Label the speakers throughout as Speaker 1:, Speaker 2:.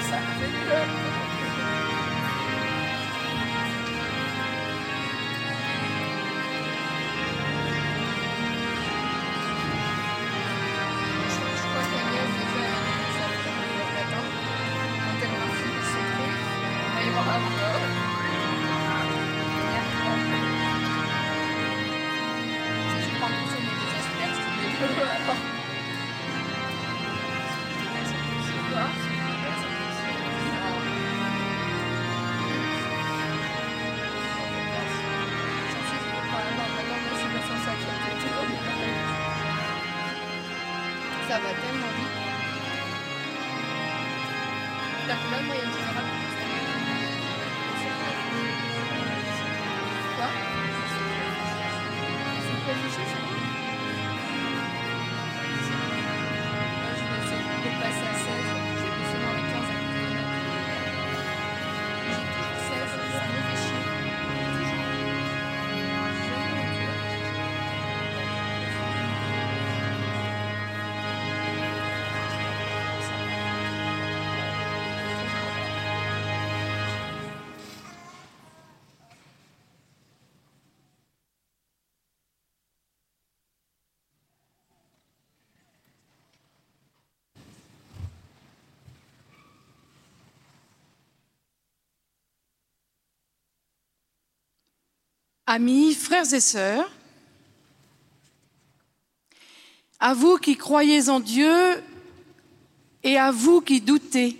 Speaker 1: ça fait peur. Je crois qu'Agnès déjà ça fait le matin. Quand elle m'a fini son truc, on va y voir encore. Si je prends tout ça, mais des asperges tous les deux. Alors. C'est quoi? Ça va tellement vite. La couleur moyenne générale. Quoi? C'est quoi le chiffre? Moi, je vais essayer de passer à 16. J'ai passé dans les 15 avec les notes. J'ai toujours 16, ça me fait chier.
Speaker 2: Amis, frères et sœurs, à vous qui croyez en Dieu et à vous qui doutez,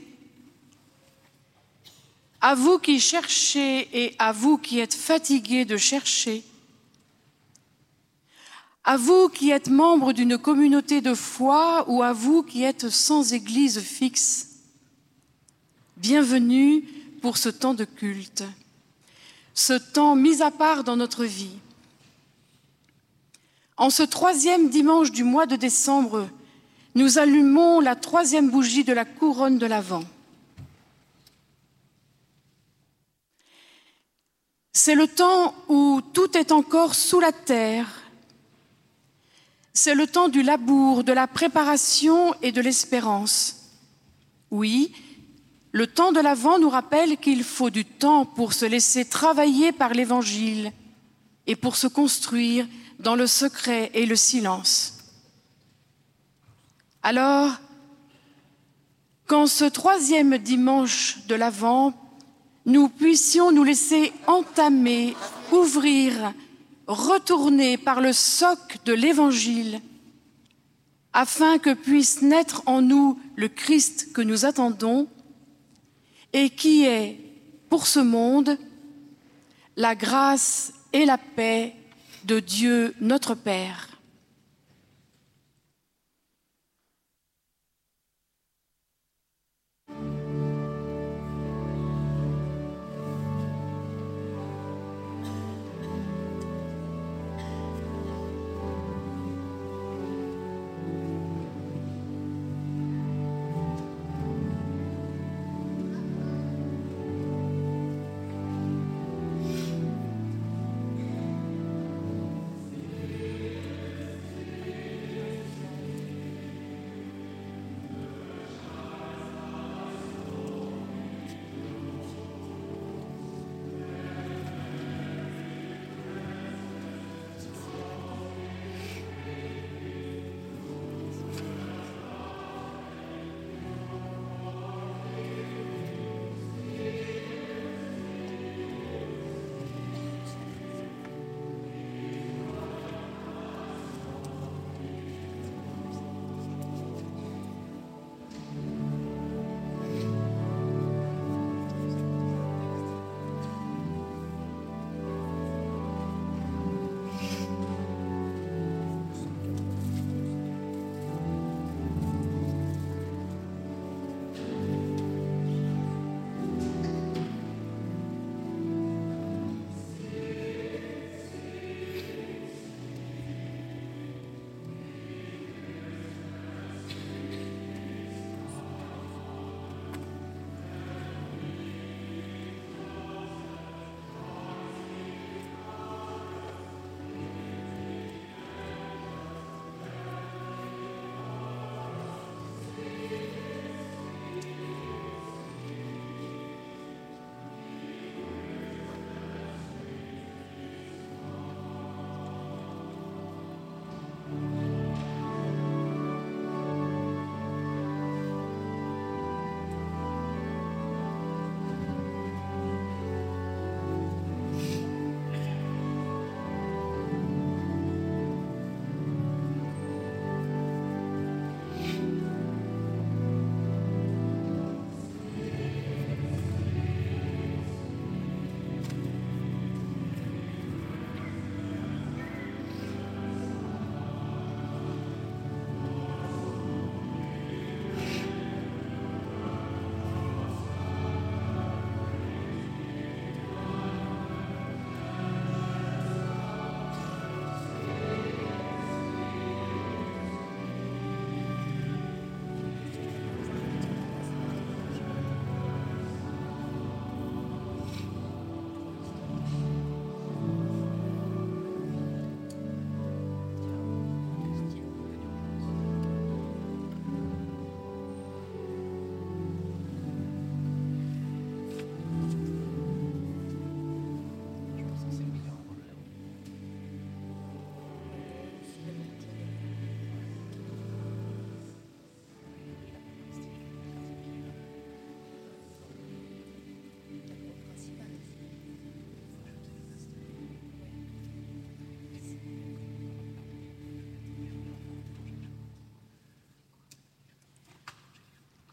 Speaker 2: à vous qui cherchez et à vous qui êtes fatigués de chercher, à vous qui êtes membres d'une communauté de foi ou à vous qui êtes sans église fixe, bienvenue pour ce temps de culte, ce temps mis à part dans notre vie. En ce 3e dimanche du mois de décembre, nous allumons la 3e bougie de la couronne de l'Avent. C'est le temps où tout est encore sous la terre. C'est le temps du labour, de la préparation et de l'espérance. Oui, le temps de l'Avent nous rappelle qu'il faut du temps pour se laisser travailler par l'Évangile et pour se construire dans le secret et le silence. Alors, qu'en ce 3e dimanche de l'Avent, nous puissions nous laisser entamer, ouvrir, retourner par le soc de l'Évangile, afin que puisse naître en nous le Christ que nous attendons et qui est, pour ce monde, la grâce et la paix de Dieu notre Père.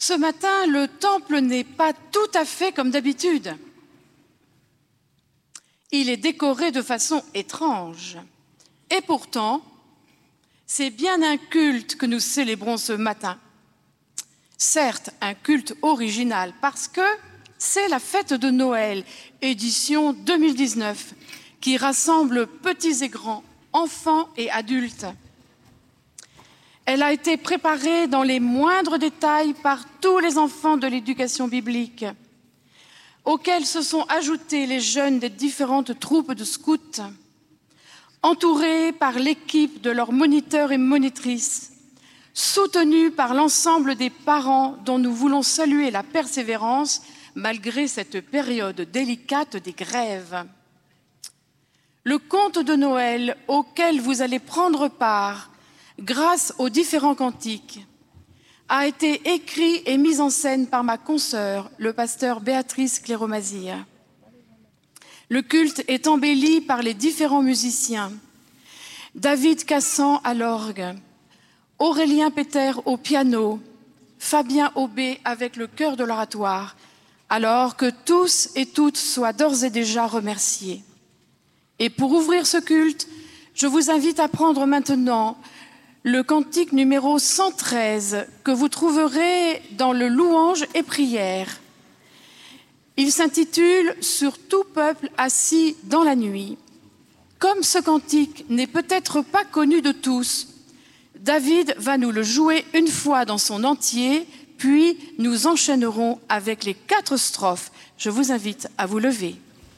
Speaker 2: Ce matin, le temple n'est pas tout à fait comme d'habitude. Il est décoré de façon étrange. Et pourtant, c'est bien un culte que nous célébrons ce matin. Certes, un culte original, parce que c'est la fête de Noël, édition 2019, qui rassemble petits et grands, enfants et adultes. Elle a été préparée dans les moindres détails par tous les enfants de l'éducation biblique, auxquels se sont ajoutés les jeunes des différentes troupes de scouts, entourés par l'équipe de leurs moniteurs et monitrices, soutenus par l'ensemble des parents dont nous voulons saluer la persévérance malgré cette période délicate des grèves. Le conte de Noël auquel vous allez prendre part, grâce aux différents cantiques, a été écrit et mis en scène par ma consoeur, le pasteur Béatrice Cléromazir. Le culte est embelli par les différents musiciens. David Cassan à l'orgue, Aurélien Péter au piano, Fabien Aubé avec le chœur de l'oratoire, alors que tous et toutes soient d'ores et déjà remerciés. Et pour ouvrir ce culte, je vous invite à prendre maintenant le cantique numéro 113 que vous trouverez dans le Louange et prière. Il s'intitule « Sur tout peuple assis dans la nuit ». Comme ce cantique n'est peut-être pas connu de tous, David va nous le jouer une fois dans son entier, puis nous enchaînerons avec les 4 strophes. Je vous invite à vous lever.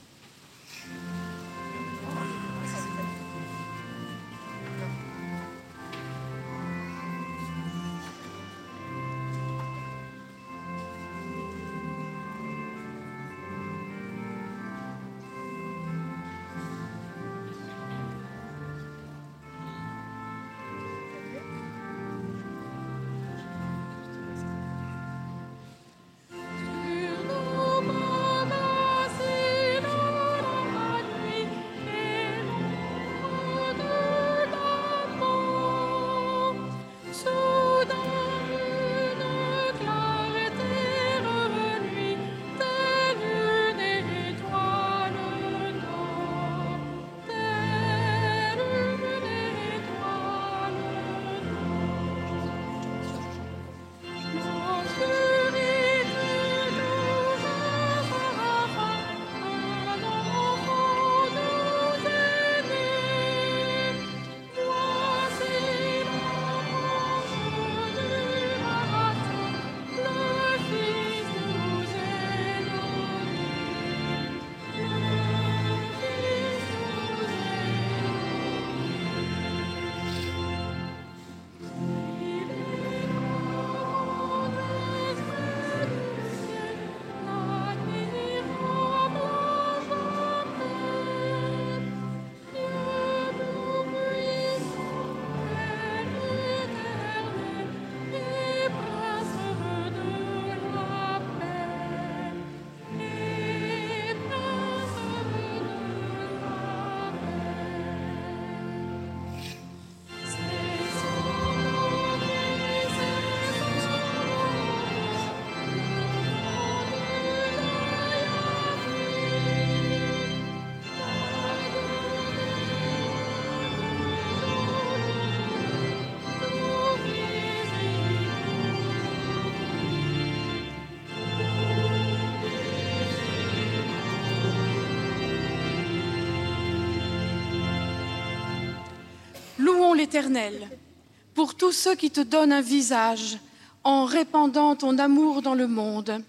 Speaker 2: Louons l'Éternel pour tous ceux qui te donnent un visage en répandant ton amour dans le monde,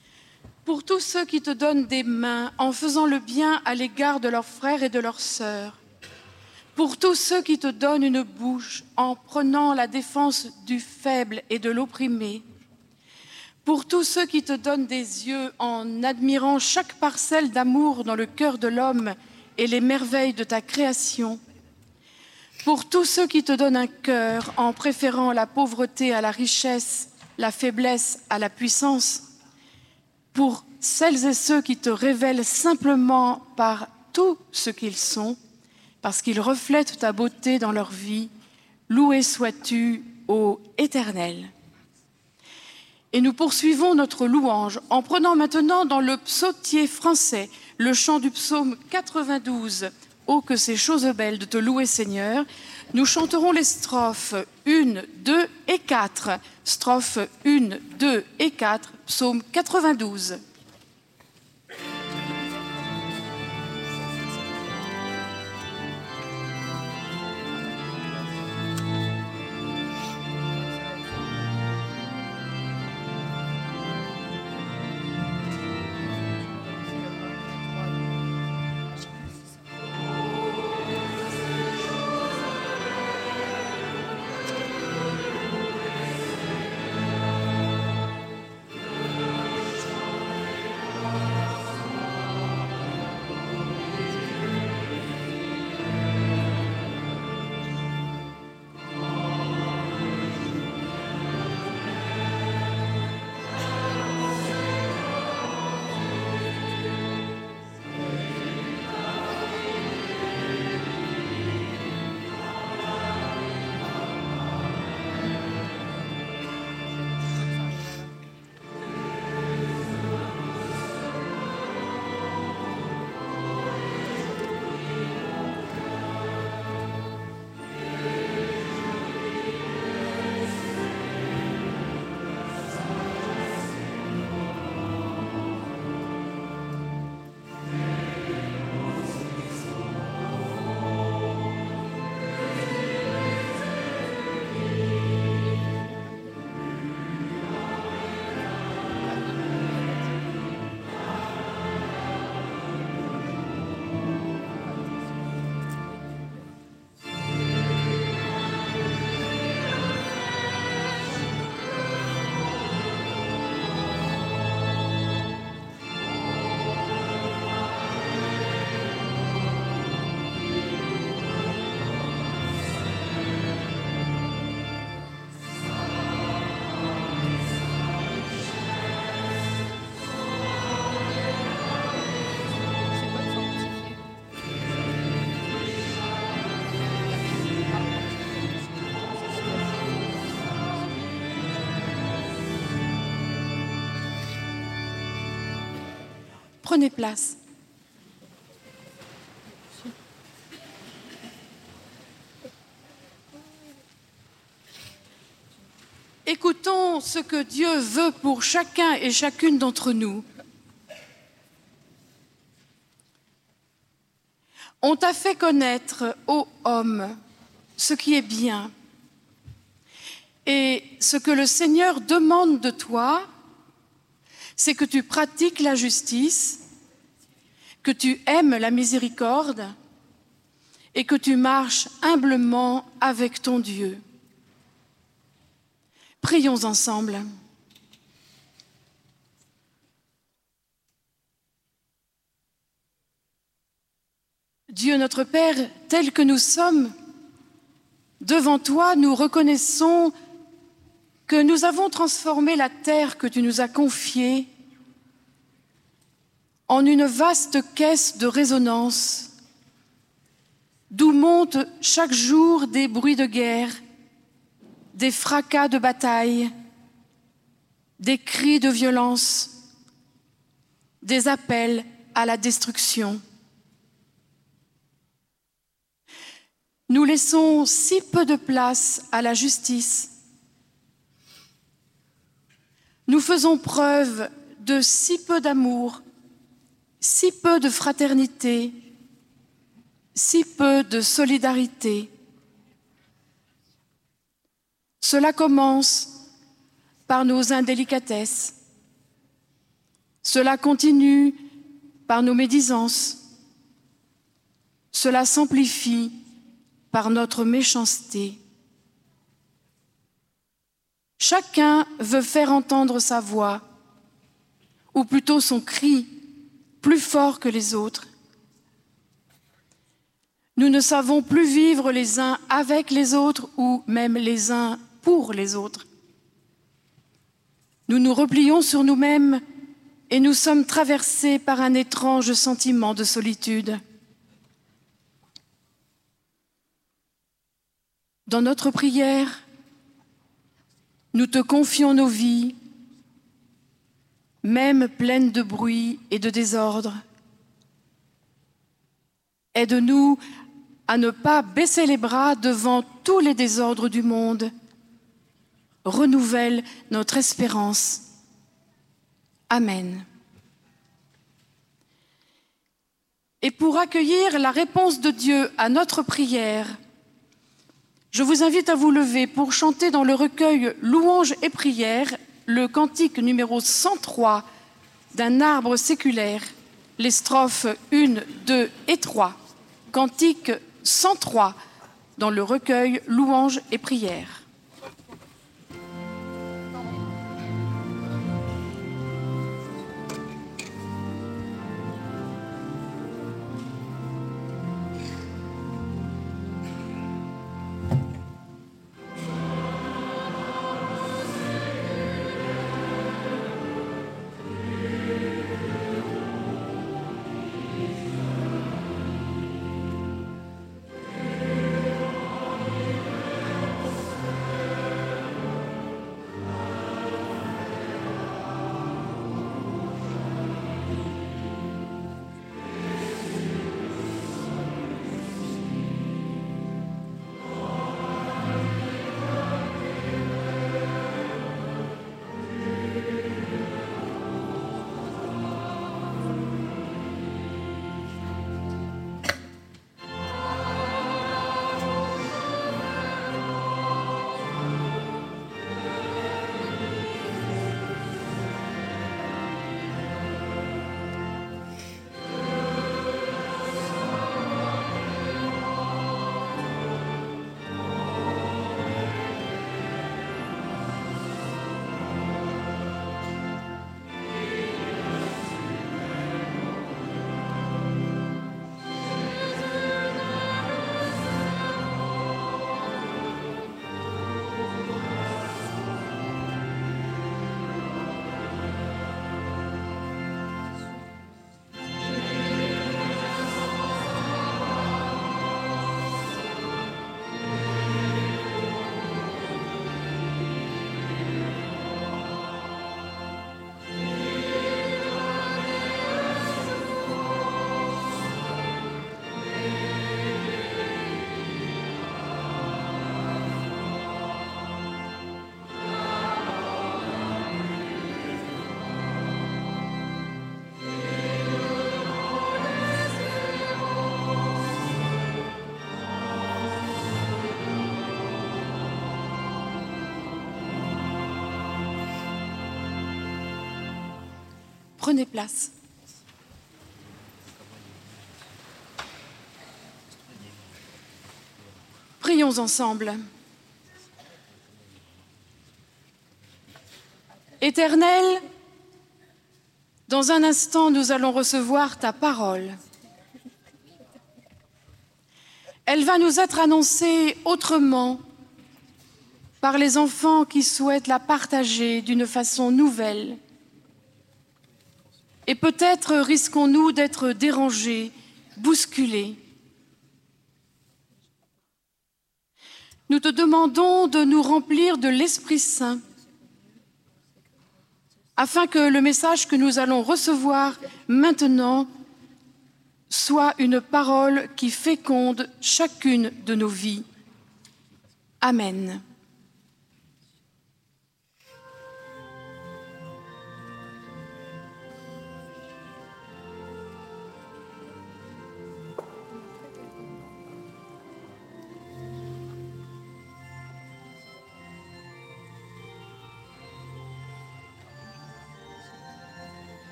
Speaker 2: pour tous ceux qui te donnent des mains en faisant le bien à l'égard de leurs frères et de leurs sœurs, pour tous ceux qui te donnent une bouche en prenant la défense du faible et de l'opprimé, pour tous ceux qui te donnent des yeux en admirant chaque parcelle d'amour dans le cœur de l'homme et les merveilles de ta création, pour tous ceux qui te donnent un cœur en préférant la pauvreté à la richesse, la faiblesse à la puissance, pour celles et ceux qui te révèlent simplement par tout ce qu'ils sont, parce qu'ils reflètent ta beauté dans leur vie, loué sois-tu, ô Éternel. Et nous poursuivons notre louange en prenant maintenant dans le psautier français le chant du psaume 92. « Oh, que ces choses belles de te louer, Seigneur !» Nous chanterons les strophes 1, 2 et 4. Strophes 1, 2 et 4, psaume 92. Prenez place. Écoutons ce que Dieu veut pour chacun et chacune d'entre nous. On t'a fait connaître, ô homme, ce qui est bien. Et ce que le Seigneur demande de toi, c'est que tu pratiques la justice, que tu aimes la miséricorde et que tu marches humblement avec ton Dieu. Prions ensemble. Dieu notre Père, tel que nous sommes, devant toi, nous reconnaissons que nous avons transformé la terre que tu nous as confiée en une vaste caisse de résonance d'où montent chaque jour des bruits de guerre, des fracas de bataille, des cris de violence, des appels à la destruction. Nous laissons si peu de place à la justice. Nous faisons preuve de si peu d'amour, si peu de fraternité, si peu de solidarité. Cela commence par nos indélicatesses. Cela continue par nos médisances. Cela s'amplifie par notre méchanceté. Chacun veut faire entendre sa voix, ou plutôt son cri, plus fort que les autres. Nous ne savons plus vivre les uns avec les autres ou même les uns pour les autres. Nous nous replions sur nous-mêmes et nous sommes traversés par un étrange sentiment de solitude. Dans notre prière, nous te confions nos vies, même pleine de bruit et de désordre. Aide-nous à ne pas baisser les bras devant tous les désordres du monde. Renouvelle notre espérance. Amen. Et pour accueillir la réponse de Dieu à notre prière, je vous invite à vous lever pour chanter dans le recueil Louanges et prières le cantique numéro 103 d'un arbre séculaire, les strophes 1, 2 et 3. Cantique 103 dans le recueil Louanges et prières. Prenez place. Prions ensemble. Éternel, dans un instant, nous allons recevoir ta parole. Elle va nous être annoncée autrement par les enfants qui souhaitent la partager d'une façon nouvelle. Et peut-être risquons-nous d'être dérangés, bousculés. Nous te demandons de nous remplir de l'Esprit Saint, afin que le message que nous allons recevoir maintenant soit une parole qui féconde chacune de nos vies. Amen.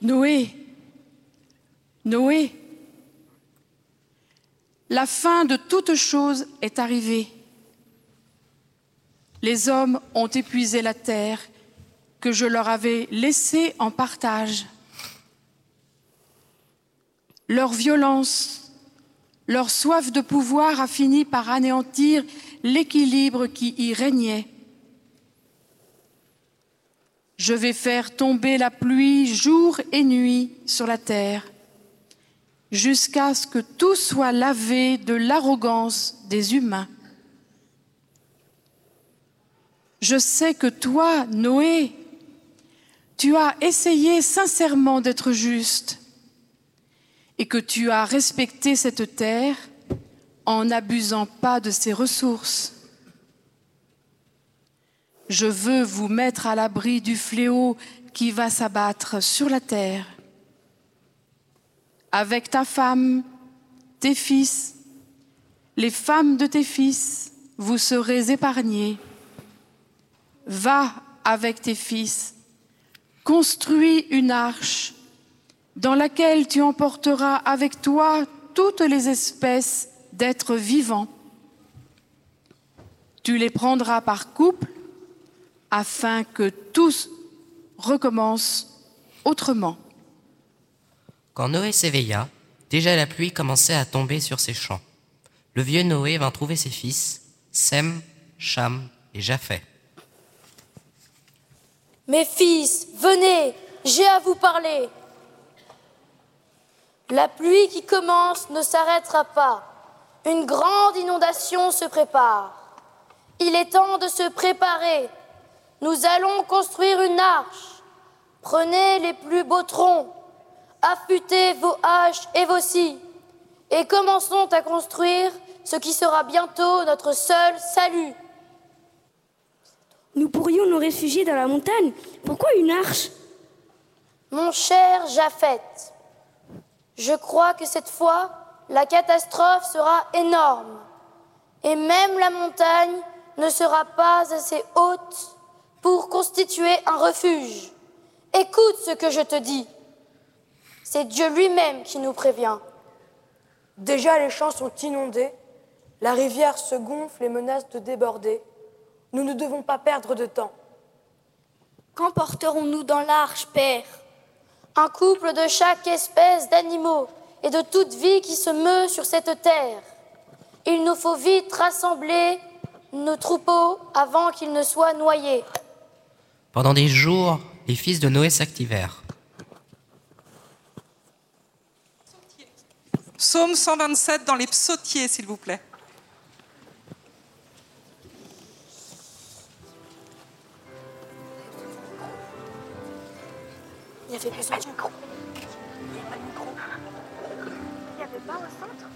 Speaker 2: Noé, Noé, la fin de toute chose est arrivée. Les hommes ont épuisé la terre que je leur avais laissée en partage. Leur violence, leur soif de pouvoir a fini par anéantir l'équilibre qui y régnait. Je vais faire tomber la pluie jour et nuit sur la terre, jusqu'à ce que tout soit lavé de l'arrogance des humains. Je sais que toi, Noé, tu as essayé sincèrement d'être juste et que tu as respecté cette terre en n'abusant pas de ses ressources. Je veux vous mettre à l'abri du fléau qui va s'abattre sur la terre. Avec ta femme, tes fils, les femmes de tes fils, vous serez épargnés. Va avec tes fils, construis une arche dans laquelle tu emporteras avec toi toutes les espèces d'êtres vivants. Tu les prendras par couple afin que tous recommencent autrement.
Speaker 3: Quand Noé s'éveilla, déjà la pluie commençait à tomber sur ses champs. Le vieux Noé vint trouver ses fils, Sem, Cham et Japheth.
Speaker 4: Mes fils, venez, j'ai à vous parler. La pluie qui commence ne s'arrêtera pas. Une grande inondation se prépare. Il est temps de se préparer. Nous allons construire une arche. Prenez les plus beaux troncs, affûtez vos haches et vos scies, et commençons à construire ce qui sera bientôt notre seul salut.
Speaker 5: Nous pourrions nous réfugier dans la montagne. Pourquoi une arche?
Speaker 4: Mon cher Japheth, je crois que cette fois, la catastrophe sera énorme. Et même la montagne ne sera pas assez haute pour constituer un refuge. Écoute ce que je te dis. C'est Dieu lui-même qui nous prévient.
Speaker 6: Déjà les champs sont inondés, la rivière se gonfle et menace de déborder. Nous ne devons pas perdre de temps.
Speaker 5: Qu'emporterons-nous dans l'arche, Père?
Speaker 4: Un couple de chaque espèce d'animaux et de toute vie qui se meut sur cette terre. Il nous faut vite rassembler nos troupeaux avant qu'ils ne soient noyés.
Speaker 3: Pendant des jours, les fils de Noé s'activèrent.
Speaker 7: Psaume 127 dans les psautiers, s'il vous plaît.
Speaker 5: Il y avait besoin de micro. Il n'y avait pas de micro. Il n'y avait pas au centre?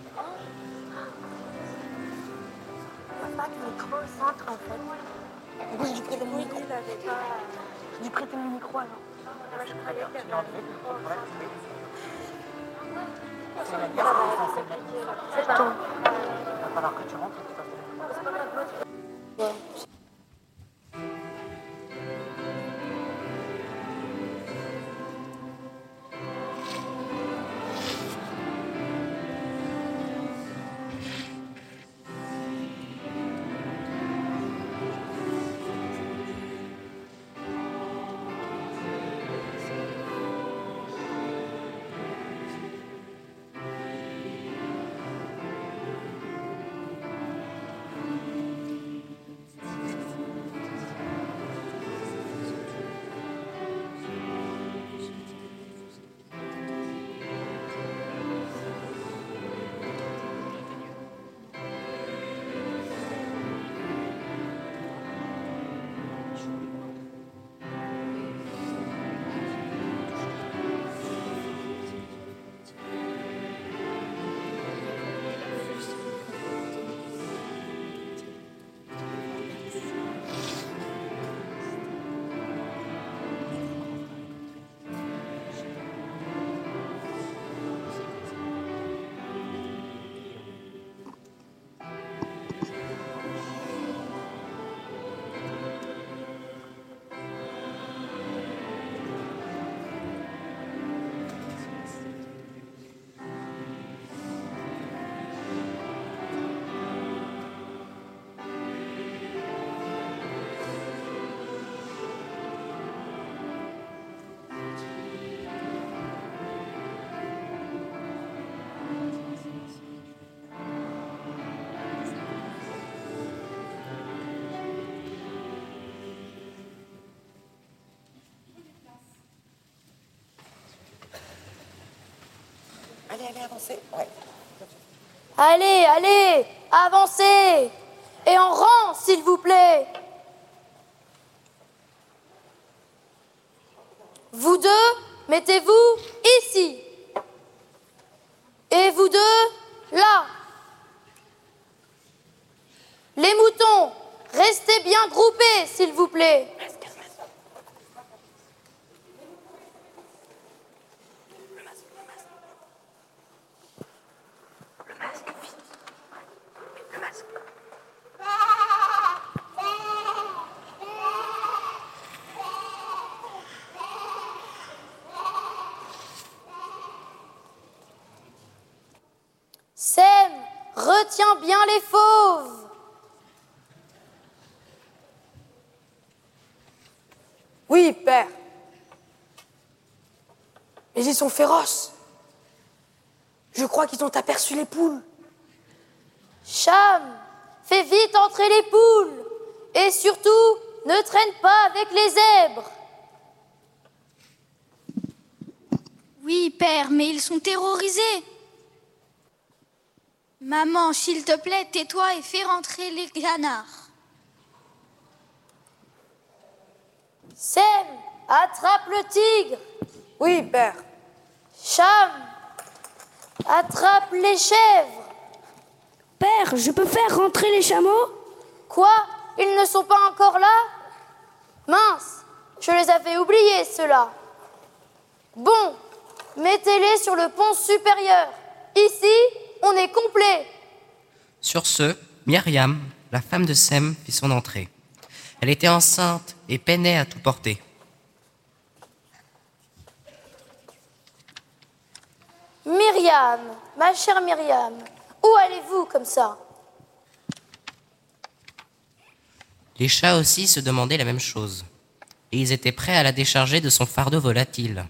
Speaker 5: Il n'y a pas de micro au centre, en fait. Oui, j'ai prêté mon micro. J'ai prêté mon micro, alors. Moi, je croyais qu'il y avait un micro au centre. C'est pas. Il va falloir que tu rentres. C'est pas ma faute.
Speaker 6: allez, avancez. Ouais.
Speaker 4: Allez, allez, avancez. Et en rang, s'il vous plaît. Vous deux, mettez-vous ici. Et vous deux, là. Les moutons, restez bien groupés, s'il vous plaît. Sem, retiens bien les fauves.
Speaker 6: Oui, père. Mais ils sont féroces. Je crois qu'ils ont aperçu les poules.
Speaker 4: Cham, fais vite entrer les poules. Et surtout, ne traîne pas avec les zèbres.
Speaker 8: Oui, père, mais ils sont terrorisés. Maman, s'il te plaît, tais-toi et fais rentrer les canards.
Speaker 4: Sem, attrape le tigre.
Speaker 6: Oui, père.
Speaker 4: Cham, attrape les chèvres.
Speaker 9: Père, je peux faire rentrer les chameaux?
Speaker 4: Quoi? Ils ne sont pas encore là? Mince, je les avais oubliés, ceux-là. Bon, mettez-les sur le pont supérieur. Ici, on est complet.
Speaker 3: Sur ce, Myriam, la femme de Sem, fit son entrée. Elle était enceinte et peinait à tout porter.
Speaker 4: Myriam, ma chère Myriam, où allez-vous comme ça?
Speaker 3: Les chats aussi se demandaient la même chose, et ils étaient prêts à la décharger de son fardeau volatile.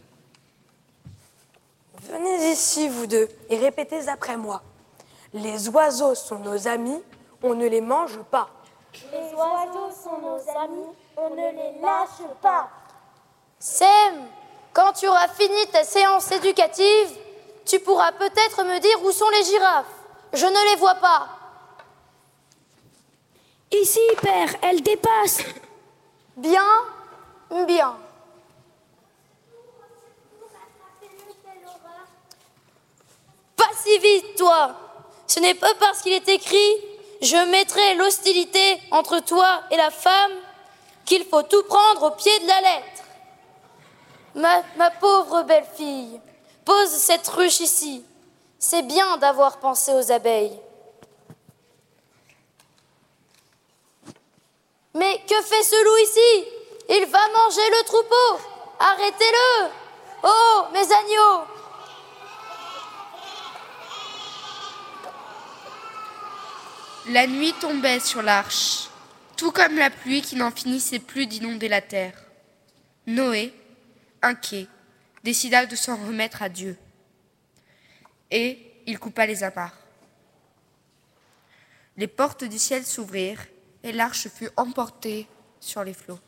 Speaker 6: Venez ici, vous deux, et répétez après moi. Les oiseaux sont nos amis, on ne les mange pas.
Speaker 4: Les oiseaux sont nos amis, on ne les lâche pas. Sem, quand tu auras fini ta séance éducative, tu pourras peut-être me dire où sont les girafes. Je ne les vois pas.
Speaker 9: Ici, père, elles dépassent.
Speaker 4: Bien, bien. Pas si vite, toi. Ce n'est pas parce qu'il est écrit « Je mettrai l'hostilité entre toi et la femme » qu'il faut tout prendre au pied de la lettre. Ma pauvre belle-fille, pose cette ruche ici. C'est bien d'avoir pensé aux abeilles. Mais que fait ce loup ici? Il va manger le troupeau. Arrêtez-le. Oh, mes agneaux.
Speaker 10: La nuit tombait sur l'arche, tout comme la pluie qui n'en finissait plus d'inonder la terre. Noé, inquiet, décida de s'en remettre à Dieu. Et il coupa les amarres. Les portes du ciel s'ouvrirent et l'arche fut emportée sur les flots.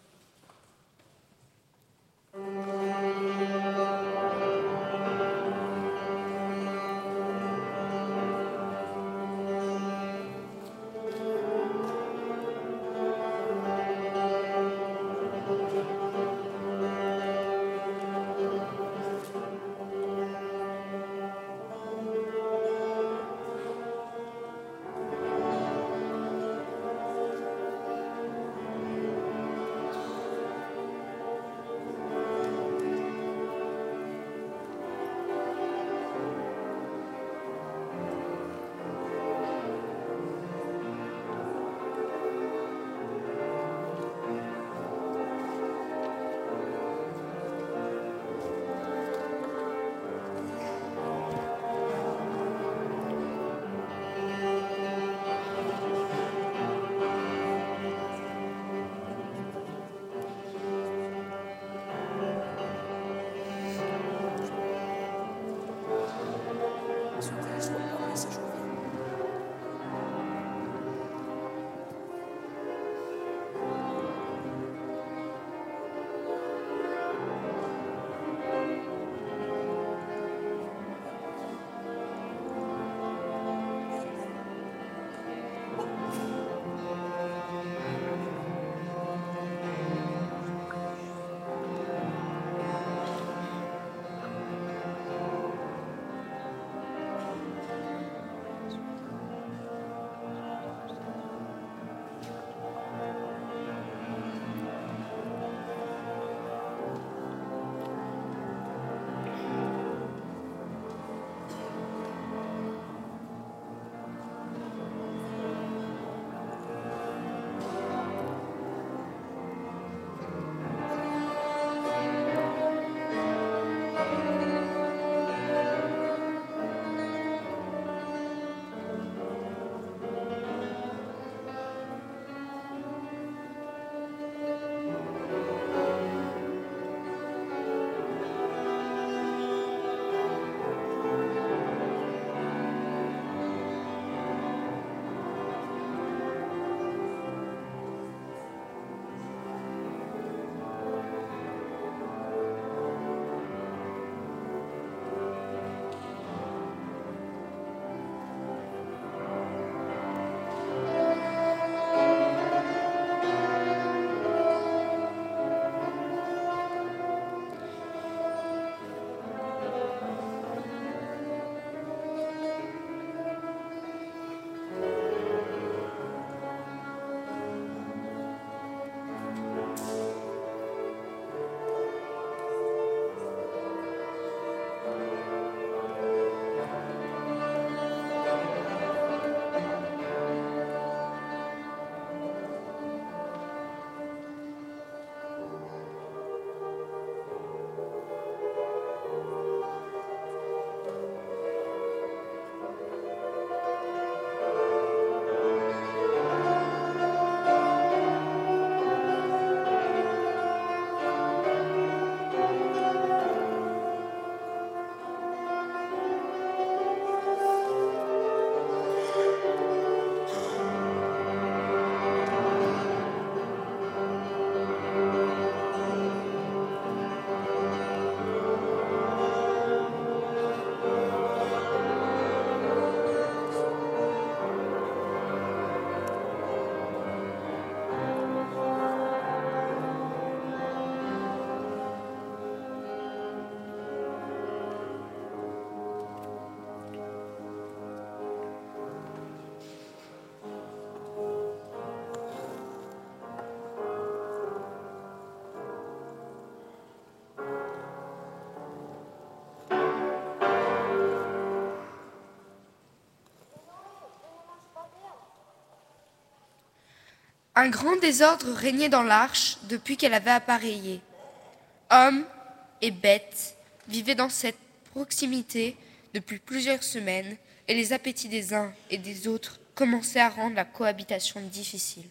Speaker 10: Un grand désordre régnait dans l'arche depuis qu'elle avait appareillé. Hommes et bêtes vivaient dans cette proximité depuis plusieurs semaines et les appétits des uns et des autres commençaient à rendre la cohabitation difficile.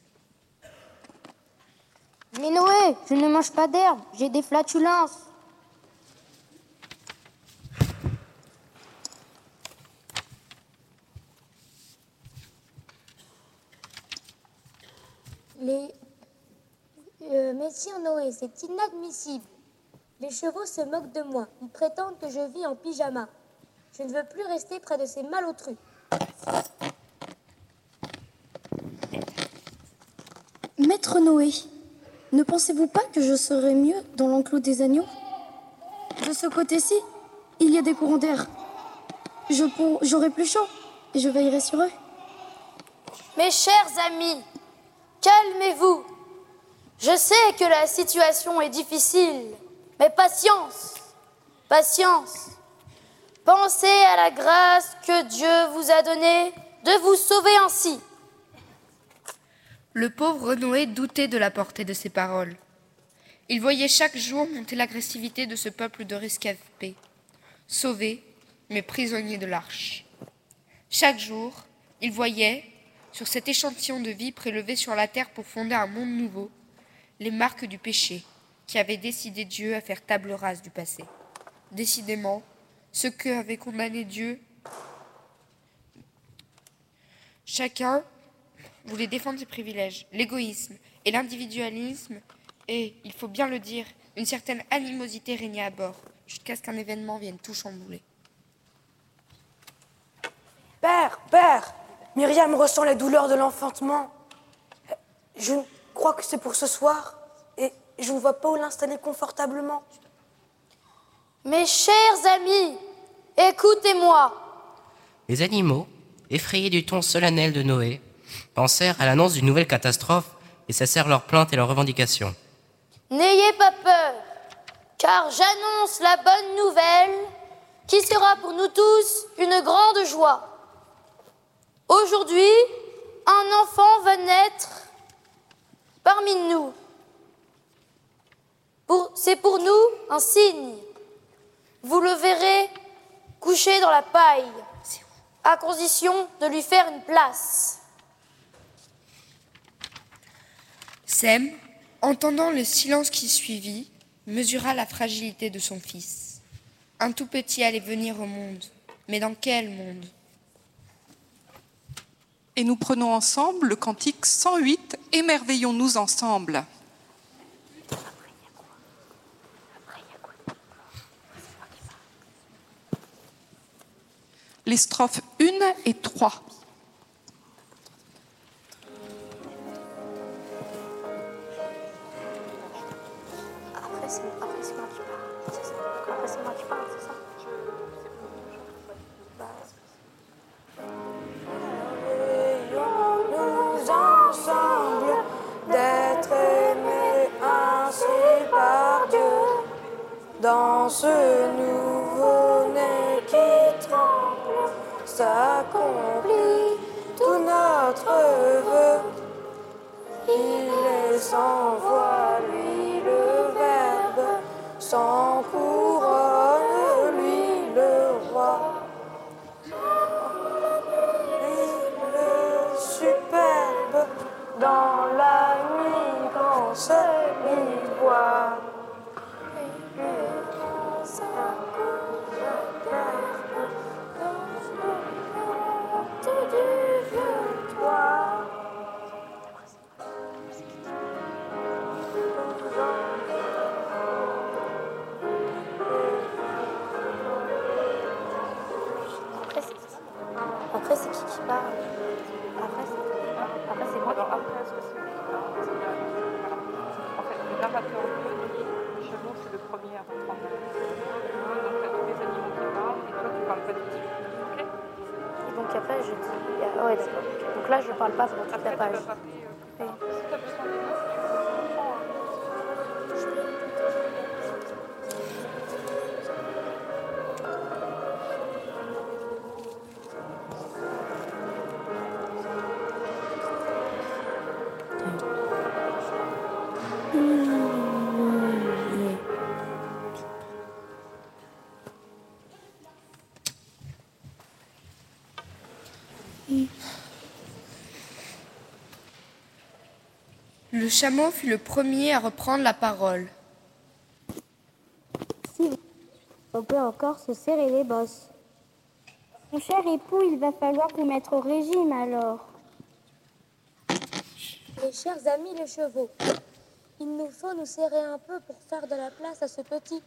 Speaker 4: Mais Noé, je ne mange pas d'herbe, j'ai des flatulences.
Speaker 5: Messire Noé, c'est inadmissible. Les chevaux se moquent de moi. Ils prétendent que je vis en pyjama. Je ne veux plus rester près de ces malotrus.
Speaker 9: Maître Noé, ne pensez-vous pas que je serais mieux dans l'enclos des agneaux? De ce côté-ci, il y a des courants d'air. J'aurai plus chaud et je veillerai sur eux.
Speaker 4: Mes chers amis, calmez-vous. Je sais que la situation est difficile, mais patience, patience. Pensez à la grâce que Dieu vous a donnée de vous sauver ainsi.
Speaker 10: Le pauvre Noé doutait de la portée de ces paroles. Il voyait chaque jour monter l'agressivité de ce peuple de rescapés, sauvés, mais prisonniers de l'arche. Chaque jour, il voyait, sur cet échantillon de vie prélevé sur la terre pour fonder un monde nouveau, les marques du péché qui avait décidé Dieu à faire table rase du passé. Décidément, ce que avait condamné Dieu, chacun voulait défendre ses privilèges, l'égoïsme et l'individualisme, et, il faut bien le dire, une certaine animosité régnait à bord, jusqu'à ce qu'un événement vienne tout chambouler.
Speaker 6: Père, Myriam ressent les douleurs de l'enfantement. Je crois que c'est pour ce soir, et je ne vois pas où l'installer confortablement.
Speaker 4: Mes chers amis, écoutez-moi.
Speaker 3: Les animaux, effrayés du ton solennel de Noé, pensèrent à l'annonce d'une nouvelle catastrophe et cessèrent leurs plaintes et leurs revendications.
Speaker 4: N'ayez pas peur, car j'annonce la bonne nouvelle qui sera pour nous tous une grande joie. Aujourd'hui, un enfant va naître parmi nous. C'est pour nous un signe. Vous le verrez couché dans la paille, à condition de lui faire une place.
Speaker 10: Sem, entendant le silence qui suivit, mesura la fragilité de son fils. Un tout petit allait venir au monde. Mais dans quel monde ?
Speaker 7: Et nous prenons ensemble le cantique 108, « Émerveillons-nous ensemble ». Les strophes 1 et 3.
Speaker 5: Après, c'est moi qui parle, c'est ça. Après, c'est moi qui parle, c'est ça.
Speaker 6: Nous ensemble d'être aimés ainsi par Dieu dans ce nouveau-né qui tremble s'accomplit tout notre vœu. Il s'envoie lui le Verbe sans couronne lui le roi. Superbe dans la nuit quand seul il voit. Du vieux toit.
Speaker 5: Après, c'est qui parle? Après, c'est moi qui parle.
Speaker 11: En fait, le narrateur du chameau, c'est le premier à reprendre la parole. Donc, tu as tous les animaux qui parlent, et toi, tu parles pas tout de suite. Ok?
Speaker 5: Et donc après, je dis... Ah ouais, d'accord. Donc là, je parle pas pendant toute la page.
Speaker 11: Si tu as besoin des mots, tu prends.
Speaker 10: Le chameau fut le premier à reprendre la parole.
Speaker 5: Si, on peut encore se serrer les bosses. Mon cher époux, il va falloir vous mettre au régime alors. Mes chers amis les chevaux, il nous faut nous serrer un peu pour faire de la place à ce petit.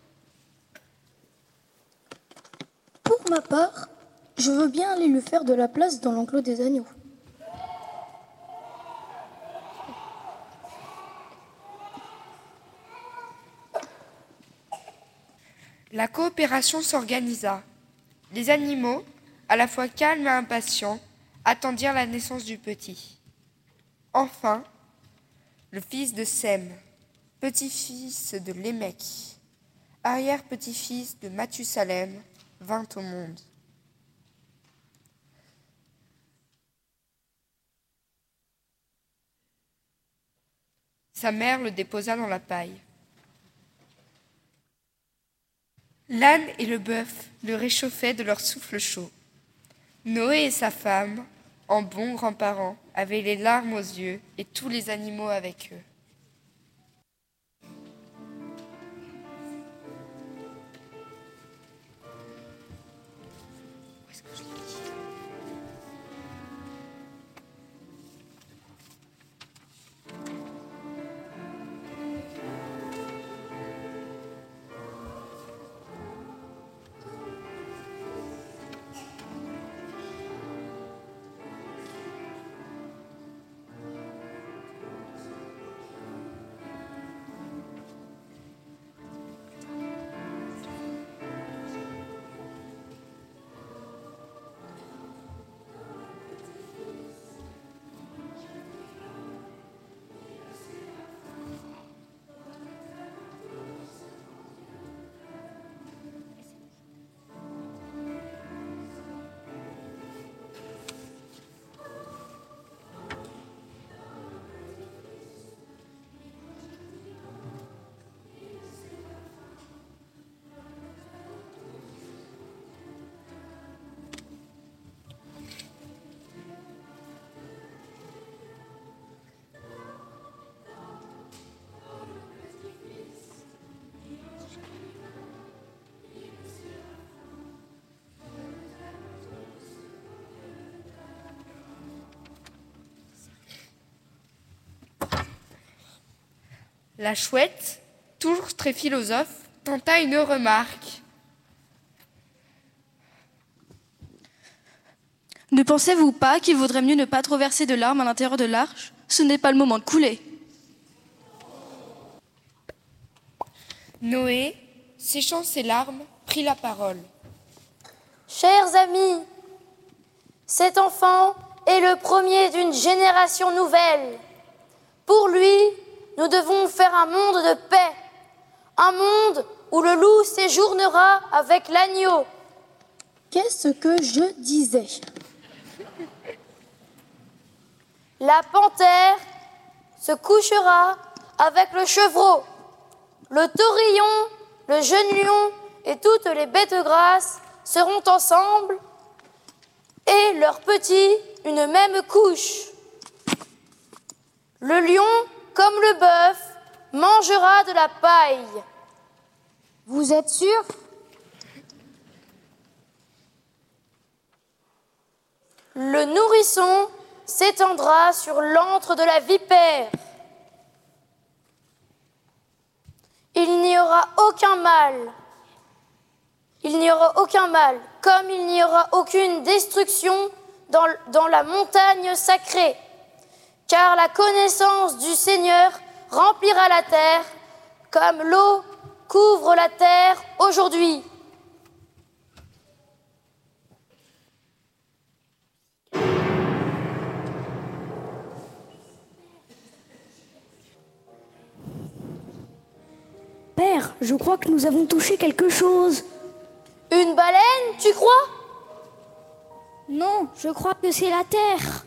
Speaker 9: Pour ma part, je veux bien aller lui faire de la place dans l'enclos des agneaux.
Speaker 10: La coopération s'organisa. Les animaux, à la fois calmes et impatients, attendirent la naissance du petit. Enfin, le fils de Sem, petit-fils de Lémec, arrière-petit-fils de Mathusalem, vint au monde. Sa mère le déposa dans la paille. L'âne et le bœuf le réchauffaient de leur souffle chaud. Noé et sa femme, en bons grands-parents, avaient les larmes aux yeux et tous les animaux avec eux. La chouette, toujours très philosophe, tenta une remarque.
Speaker 12: Ne pensez-vous pas qu'il vaudrait mieux ne pas trop verser de larmes à l'intérieur de l'arche ? Ce n'est pas le moment de couler.
Speaker 10: Noé, séchant ses larmes, prit la parole.
Speaker 4: Chers amis, cet enfant est le premier d'une génération nouvelle. Pour lui, nous devons faire un monde de paix, un monde où le loup séjournera avec l'agneau.
Speaker 9: Qu'est-ce que je disais ?
Speaker 4: La panthère se couchera avec le chevreau. Le taurillon, le jeune lion et toutes les bêtes grasses seront ensemble et leurs petits une même couche. Le lion, comme le bœuf, mangera de la paille.
Speaker 5: Vous êtes sûr ?
Speaker 4: Le nourrisson s'étendra sur l'antre de la vipère. Il n'y aura aucun mal. Il n'y aura aucun mal, comme il n'y aura aucune destruction dans la montagne sacrée. Car la connaissance du Seigneur remplira la terre, comme l'eau couvre la terre aujourd'hui.
Speaker 5: Père, je crois que nous avons touché quelque chose.
Speaker 4: Une baleine, tu crois ?
Speaker 5: Non, je crois que c'est la terre.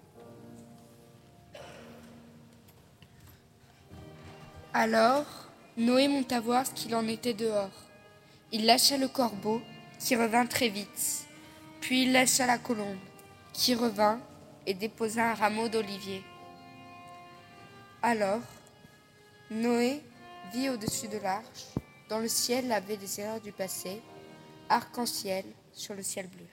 Speaker 10: Alors, Noé monta voir ce qu'il en était dehors. Il lâcha le corbeau, qui revint très vite. Puis il lâcha la colombe, qui revint et déposa un rameau d'olivier. Alors, Noé vit au-dessus de l'arche, dans le ciel lavé des erreurs du passé, arc-en-ciel sur le ciel bleu.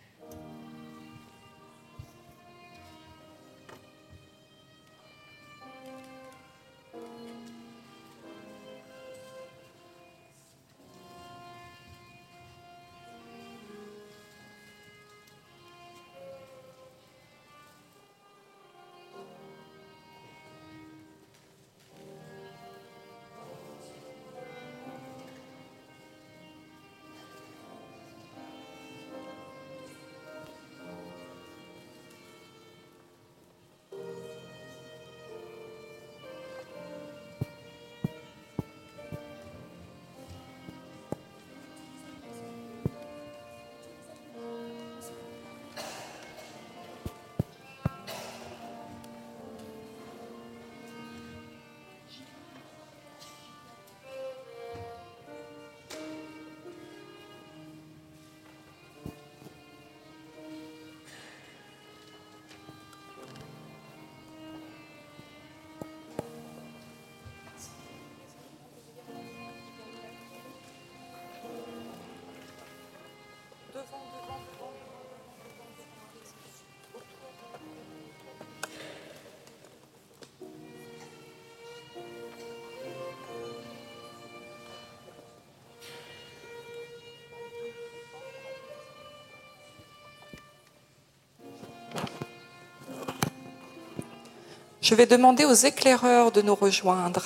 Speaker 7: Je vais demander aux éclaireurs de nous rejoindre.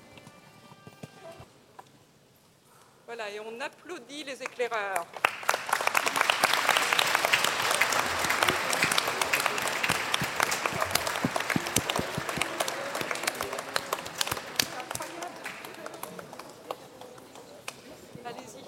Speaker 7: Voilà, et on applaudit les éclaireurs. Allez-y.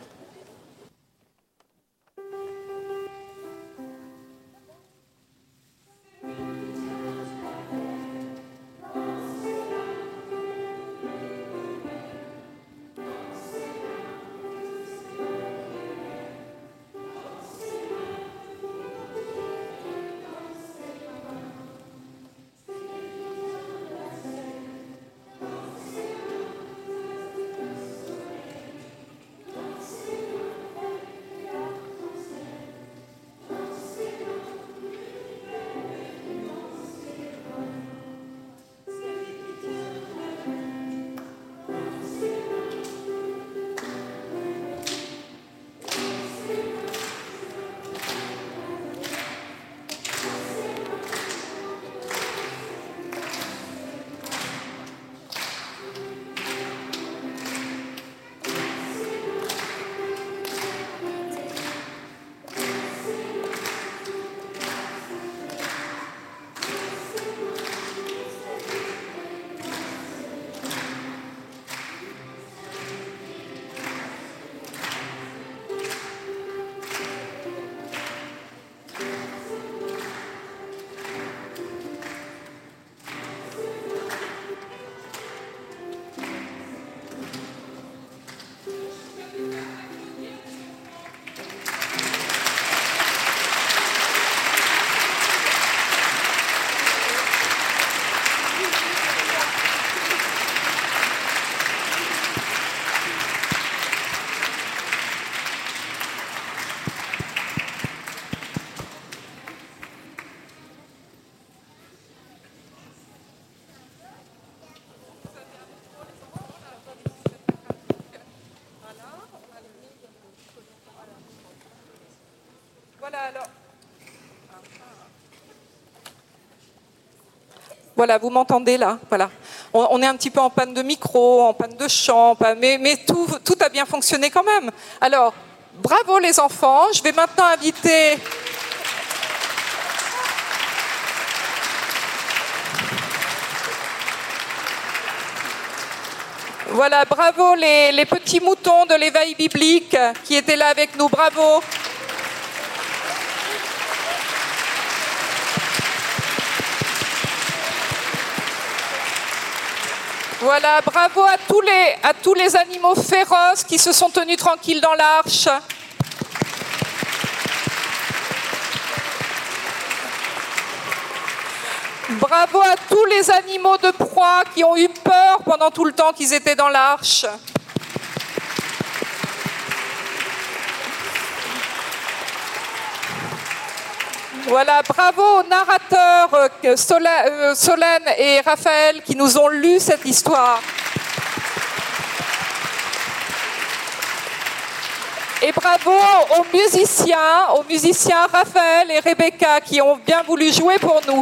Speaker 7: Voilà, vous m'entendez là, voilà. On est un petit peu en panne de micro, en panne de chant, mais tout a bien fonctionné quand même. Alors, bravo les enfants. Je vais maintenant inviter... Voilà, bravo les petits moutons de l'éveil biblique qui étaient là avec nous, bravo. Voilà, bravo à tous les animaux féroces qui se sont tenus tranquilles dans l'arche. Bravo à tous les animaux de proie Rebecca, qui ont eu peur pendant tout le temps qu'ils étaient dans l'arche. Voilà, bravo aux narrateurs Solène et Raphaël qui nous ont lu cette histoire. Et bravo aux musiciens Raphaël et Rebecca qui ont bien voulu jouer pour nous.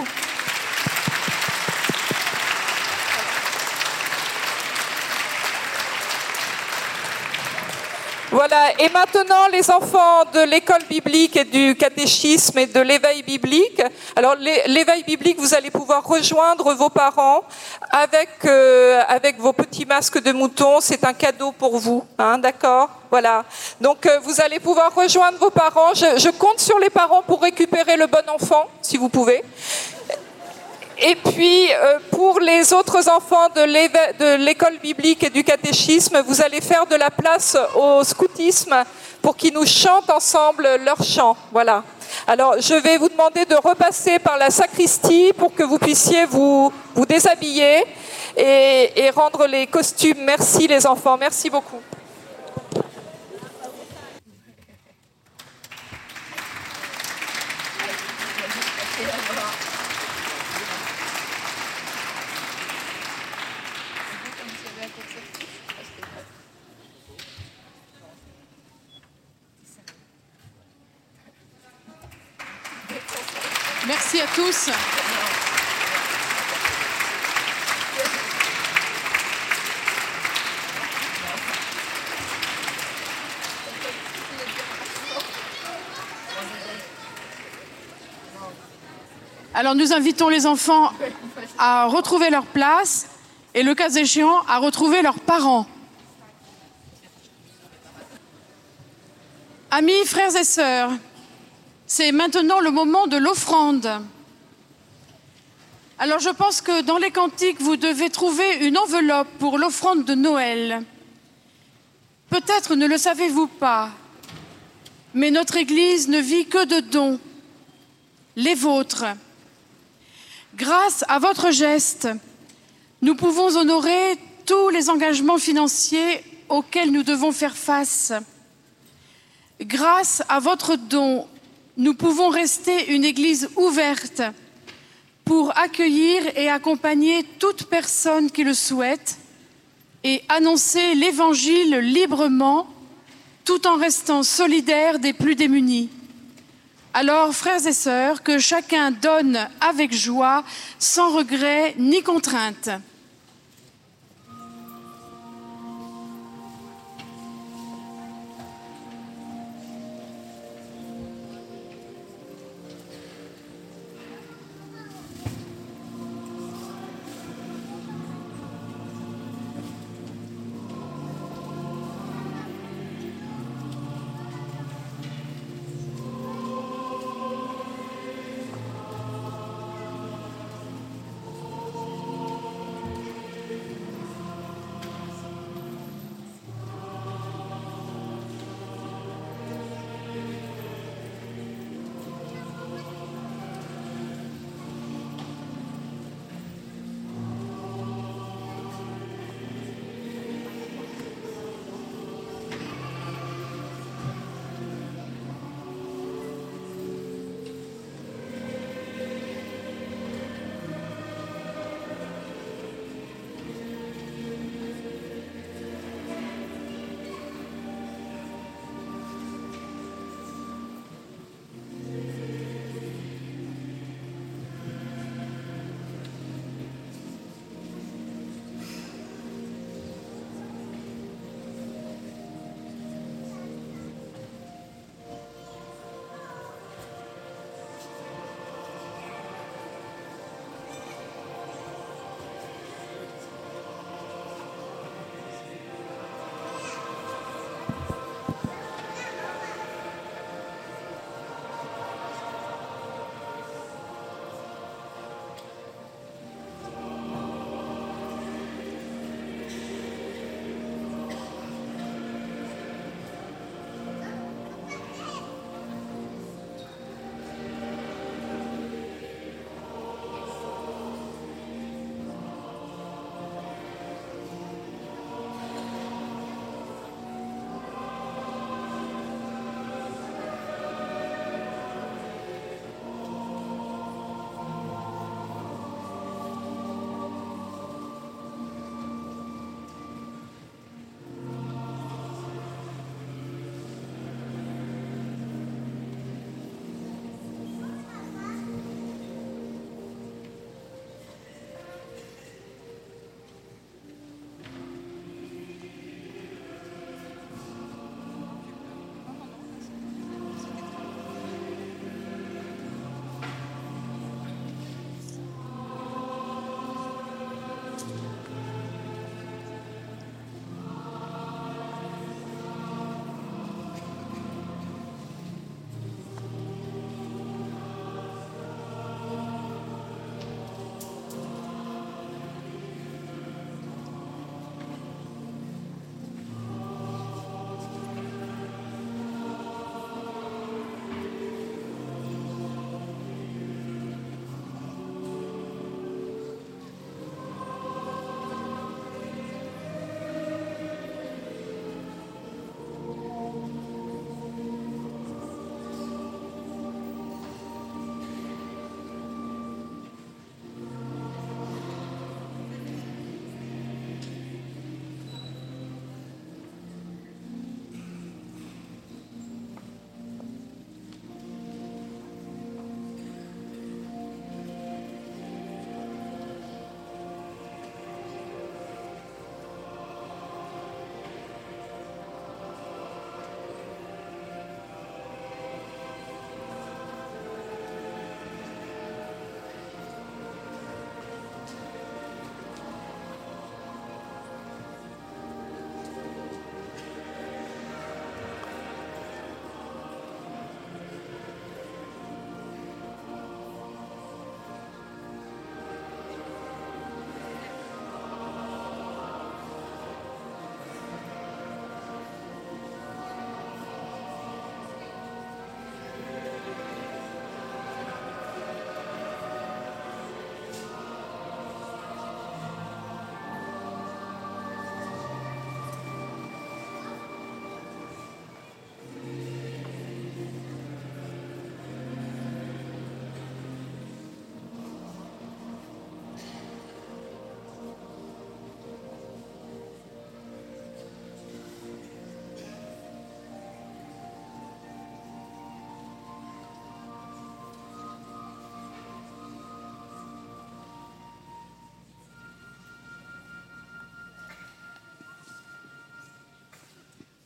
Speaker 7: Voilà, et maintenant les enfants de l'école biblique et du catéchisme et de l'éveil biblique. Alors l'éveil biblique, vous allez pouvoir rejoindre vos parents avec vos petits masques de mouton. C'est un cadeau pour vous, hein, d'accord ? Voilà. Donc vous allez pouvoir rejoindre vos parents. Je compte sur les parents pour récupérer le bon enfant, si vous pouvez. Et puis, pour les autres enfants de l'école biblique et du catéchisme, vous allez faire de la place au scoutisme pour qu'ils nous chantent ensemble leur chant. Voilà. Alors, je vais vous demander de repasser par la sacristie pour que vous puissiez vous déshabiller et rendre les costumes. Merci les enfants, merci beaucoup.
Speaker 2: Merci à tous. Alors nous invitons les enfants à retrouver leur place et le cas échéant à retrouver leurs parents. Amis, frères et sœurs, c'est maintenant le moment de l'offrande. Alors je pense que dans les cantiques, vous devez trouver une enveloppe pour l'offrande de Noël. Peut-être ne le savez-vous pas, mais notre Église ne vit que de dons, les vôtres. Grâce à votre geste, nous pouvons honorer tous les engagements financiers auxquels nous devons faire face. Grâce à votre don, nous pouvons rester une Église ouverte pour accueillir et accompagner toute personne qui le souhaite et annoncer l'Évangile librement tout en restant solidaire des plus démunis. Alors, frères et sœurs, que chacun donne avec joie, sans regret ni contrainte.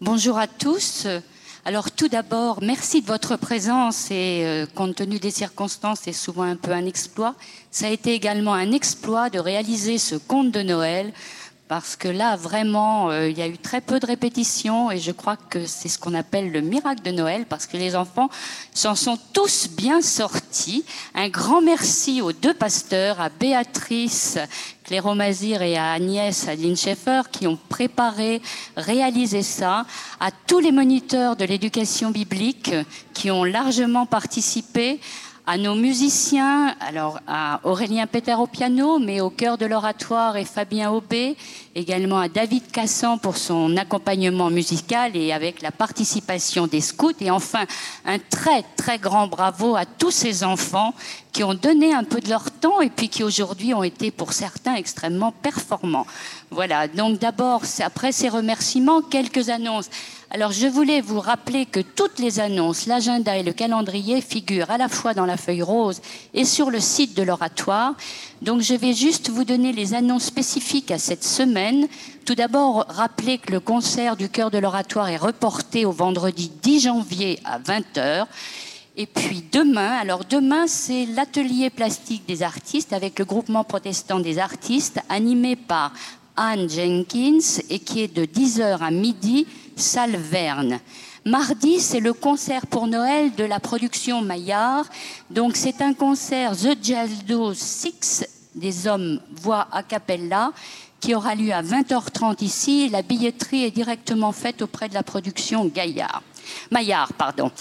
Speaker 13: bonjour à tous. Alors tout d'abord, merci de votre présence et compte tenu des circonstances, c'est souvent un peu un exploit. Ça a été également un exploit de réaliser ce conte de Noël parce que là, vraiment, il y a eu très peu de répétitions et je crois que c'est ce qu'on appelle le miracle de Noël parce que les enfants s'en sont tous bien sortis. Un grand merci aux deux pasteurs, à Béatrice Cléro-Mazir et à Agnès Adeline Schaeffer qui ont préparé, réalisé ça, à tous les moniteurs de l'éducation biblique qui ont largement participé, à nos musiciens, alors à Aurélien Péter au piano, mais au chœur de l'oratoire et Fabien Aubé, également à David Cassan pour son accompagnement musical et avec la participation des scouts. Et enfin, un très très grand bravo à tous ces enfants qui ont donné un peu de leur temps et puis qui aujourd'hui ont été pour certains extrêmement performants. Voilà, donc d'abord, après ces remerciements, quelques annonces. Alors je voulais vous rappeler que toutes les annonces, l'agenda et le calendrier figurent à la fois dans la feuille rose et sur le site de l'oratoire. Donc je vais juste vous donner les annonces spécifiques à cette semaine. Tout d'abord, rappeler que le concert du chœur de l'oratoire est reporté au vendredi 10 janvier à 20h. Et puis demain, c'est l'atelier plastique des artistes avec le groupement protestant des artistes animé par Anne Jenkins et qui est de 10h à midi, salle Verne. Mardi, c'est le concert pour Noël de la production Maillard. Donc c'est un concert The Jaldo 6 des hommes voix a cappella qui aura lieu à 20h30 ici. La billetterie est directement faite auprès de la production Maillard.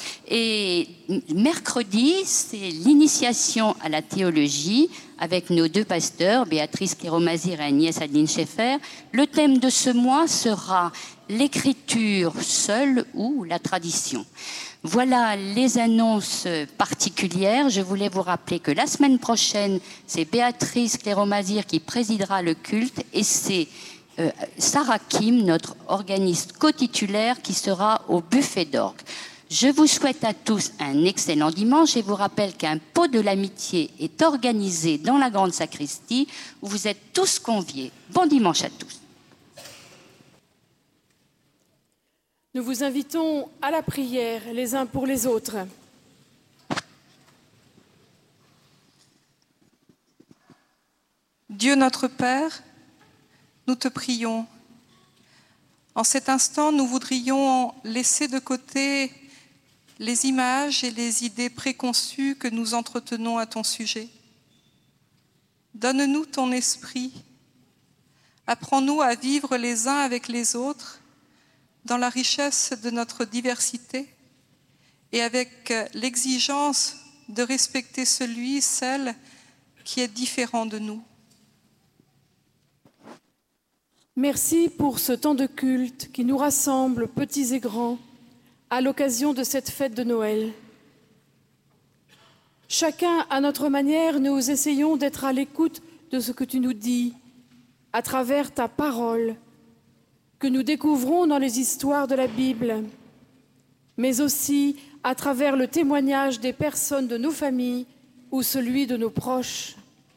Speaker 13: Et mercredi, c'est l'initiation à la théologie avec nos deux pasteurs, Béatrice Cléro-Mazir et Agnès Adeline Schaeffer. Le thème de ce mois sera l'écriture seule ou la tradition. Voilà les annonces particulières. Je voulais vous rappeler que la semaine prochaine, c'est Béatrice Cléro-Mazir qui présidera le culte et c'est Sarah Kim, notre organiste co-titulaire, qui sera au buffet d'orgue. Je vous souhaite à tous un excellent dimanche et vous rappelle qu'un pot de l'amitié est organisé dans la grande sacristie où vous êtes tous conviés. Bon dimanche à tous.
Speaker 14: Nous vous invitons à la prière les uns pour les autres.
Speaker 7: Dieu notre Père, nous te prions. En cet instant, nous voudrions laisser de côté les images et les idées préconçues que nous entretenons à ton sujet. Donne-nous ton esprit. Apprends-nous à vivre les uns avec les autres dans la richesse de notre diversité et avec l'exigence de respecter celle qui est différent de nous.
Speaker 14: Merci pour ce temps de culte qui nous rassemble, petits et grands, à l'occasion de cette fête de Noël. Chacun, à notre manière, nous essayons d'être à l'écoute de ce que tu nous dis, à travers ta parole, que nous découvrons dans les histoires de la Bible, mais aussi à travers le témoignage des personnes de nos familles ou celui de nos proches.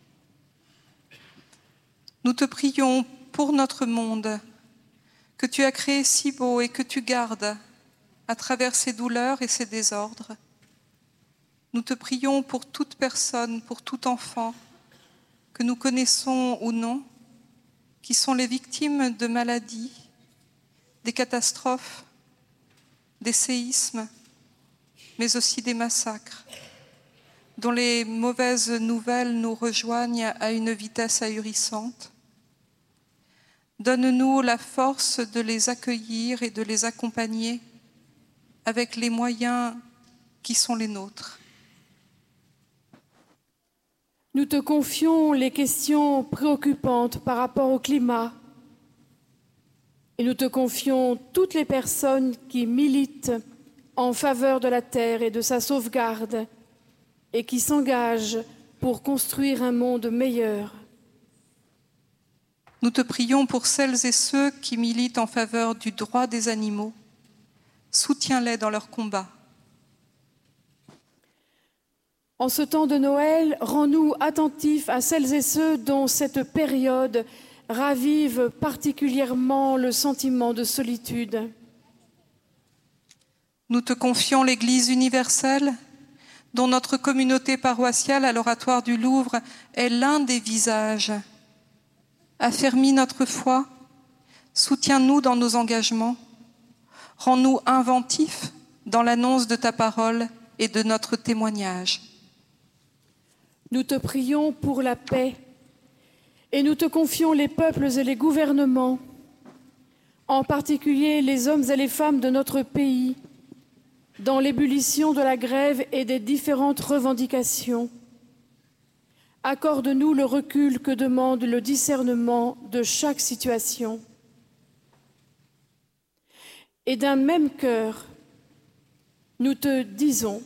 Speaker 7: Nous te prions pour notre monde, que tu as créé si beau et que tu gardes à travers ses douleurs et ses désordres. Nous te prions pour toute personne, pour tout enfant, que nous connaissons ou non, qui sont les victimes de maladies, des catastrophes, des séismes, mais aussi des massacres, dont les mauvaises nouvelles nous rejoignent à une vitesse ahurissante. Donne-nous la force de les accueillir et de les accompagner avec les moyens qui sont les nôtres.
Speaker 14: Nous te confions les questions préoccupantes par rapport au climat et nous te confions toutes les personnes qui militent en faveur de la terre et de sa sauvegarde et qui s'engagent pour construire un monde meilleur.
Speaker 7: Nous te prions pour celles et ceux qui militent en faveur du droit des animaux. Soutiens-les dans leur combat.
Speaker 14: En ce temps de Noël, rends-nous attentifs à celles et ceux dont cette période ravive particulièrement le sentiment de solitude.
Speaker 7: Nous te confions l'Église universelle, dont notre communauté paroissiale à l'Oratoire du Louvre est l'un des visages. Affermis notre foi, soutiens-nous dans nos engagements, rends-nous inventifs dans l'annonce de ta parole et de notre témoignage.
Speaker 14: Nous te prions pour la paix et nous te confions les peuples et les gouvernements, en particulier les hommes et les femmes de notre pays, dans l'ébullition de la grève et des différentes revendications. Accorde-nous le recul que demande le discernement de chaque situation. Et d'un même cœur, nous te disons: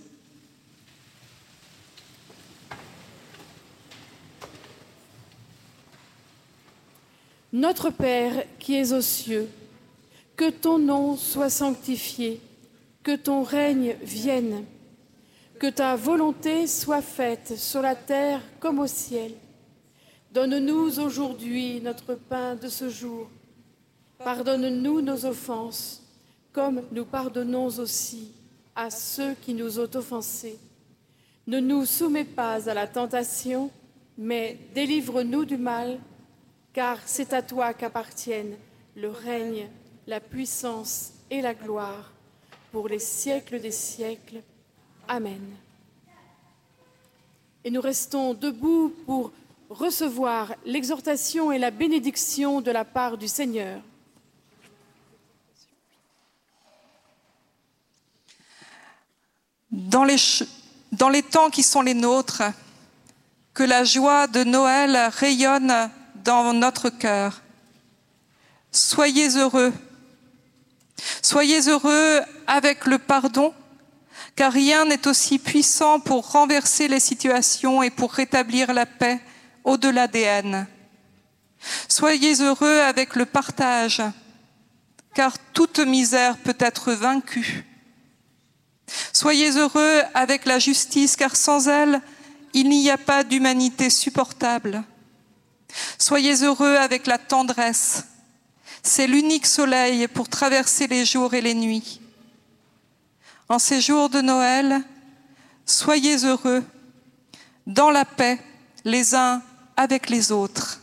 Speaker 14: Notre Père qui es aux cieux, que ton nom soit sanctifié, que ton règne vienne, que ta volonté soit faite sur la terre comme au ciel. Donne-nous aujourd'hui notre pain de ce jour. Pardonne-nous nos offenses, comme nous pardonnons aussi à ceux qui nous ont offensés. Ne nous soumets pas à la tentation, mais délivre-nous du mal, car c'est à toi qu'appartiennent le règne, la puissance et la gloire, pour les siècles des siècles. Amen. Et nous restons debout pour recevoir l'exhortation et la bénédiction de la part du Seigneur.
Speaker 7: Dans les temps qui sont les nôtres, que la joie de Noël rayonne dans notre cœur. Soyez heureux. Soyez heureux avec le pardon, car rien n'est aussi puissant pour renverser les situations et pour rétablir la paix au-delà des haines. Soyez heureux avec le partage, car toute misère peut être vaincue. Soyez heureux avec la justice, car sans elle, il n'y a pas d'humanité supportable. Soyez heureux avec la tendresse. C'est l'unique soleil pour traverser les jours et les nuits. En ces jours de Noël, soyez heureux, dans la paix, les uns avec les autres.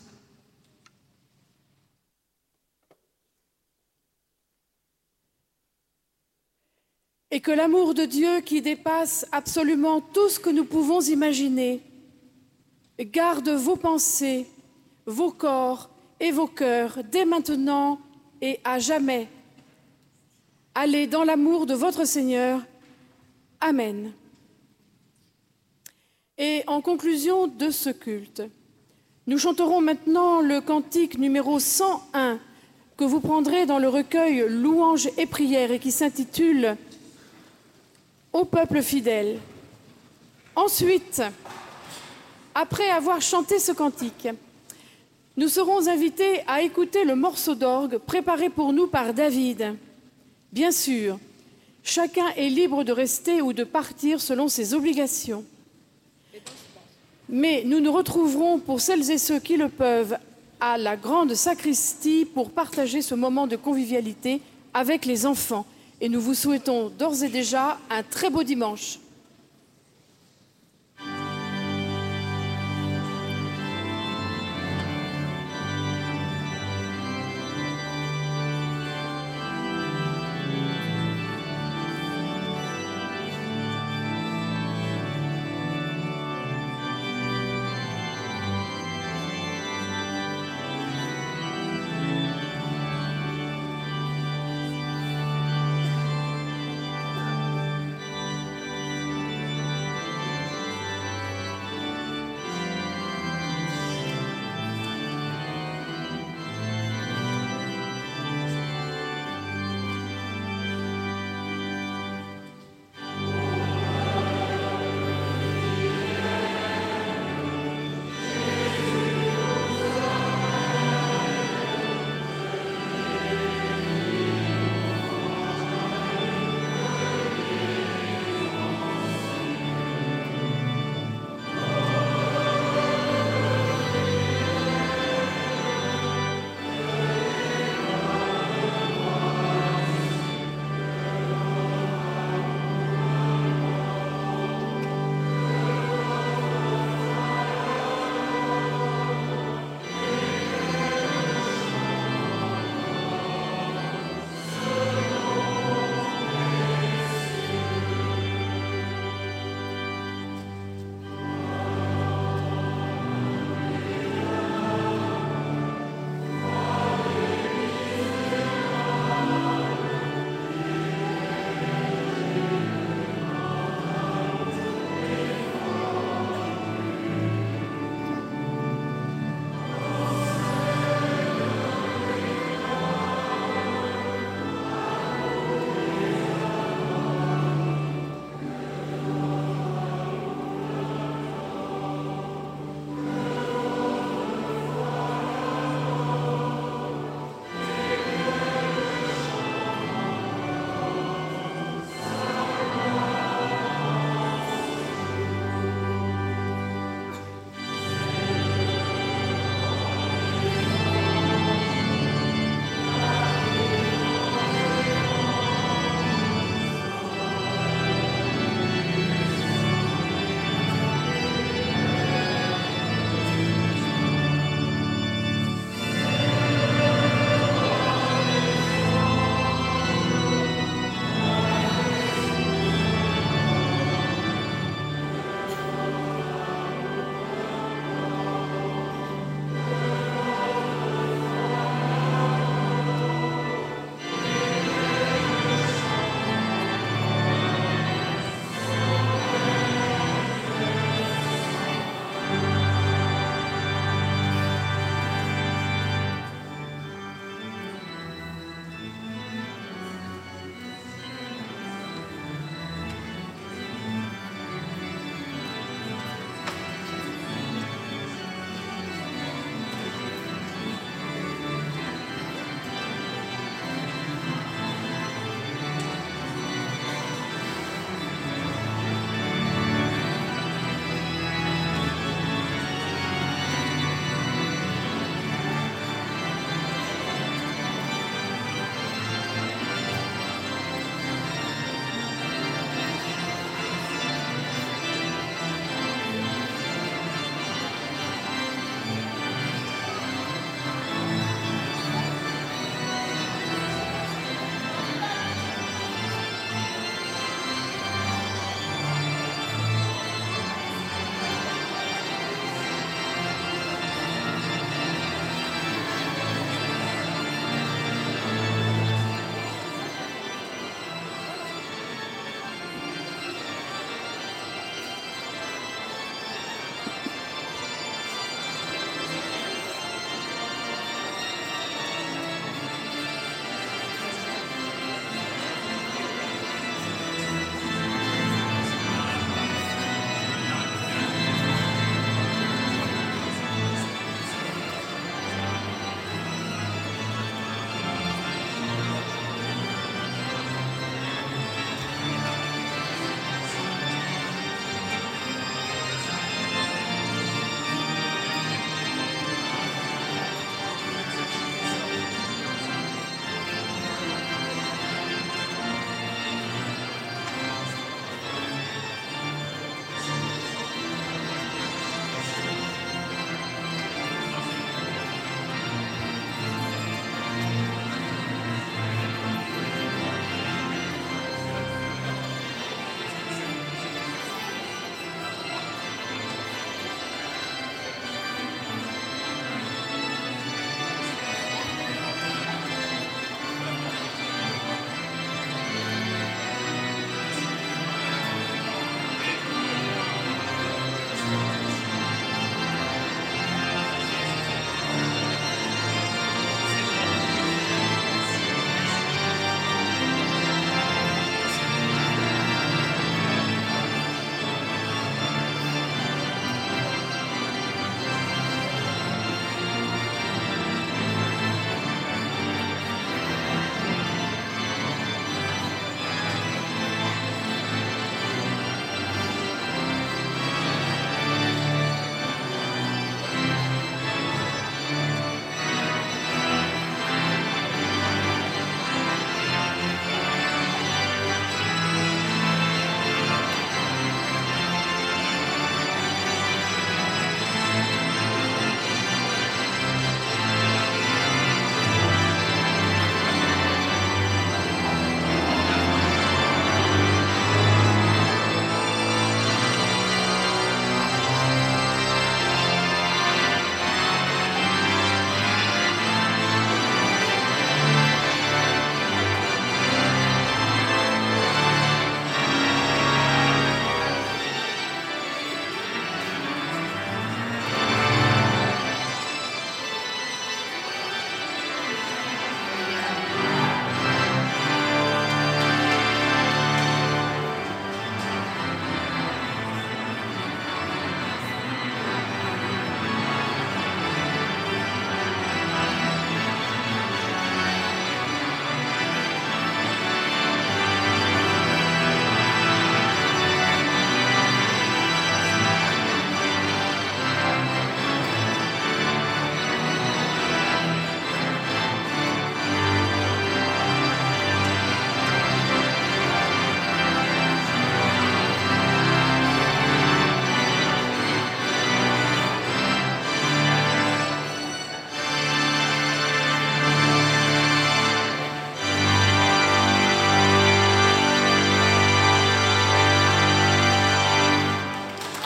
Speaker 14: Et que l'amour de Dieu qui dépasse absolument tout ce que nous pouvons imaginer garde vos pensées, vos corps et vos cœurs dès maintenant et à jamais. Allez dans l'amour de votre Seigneur. Amen. Et en conclusion de ce culte, nous chanterons maintenant le cantique numéro 101 que vous prendrez dans le recueil Louanges et prières et qui s'intitule « Au peuple fidèle ». Ensuite, après avoir chanté ce cantique, nous serons invités à écouter le morceau d'orgue préparé pour nous par David. Bien sûr, chacun est libre de rester ou de partir selon ses obligations. Mais nous nous retrouverons, pour celles et ceux qui le peuvent, à la grande sacristie pour partager ce moment de convivialité avec les enfants. Et nous vous souhaitons d'ores et déjà un très beau dimanche.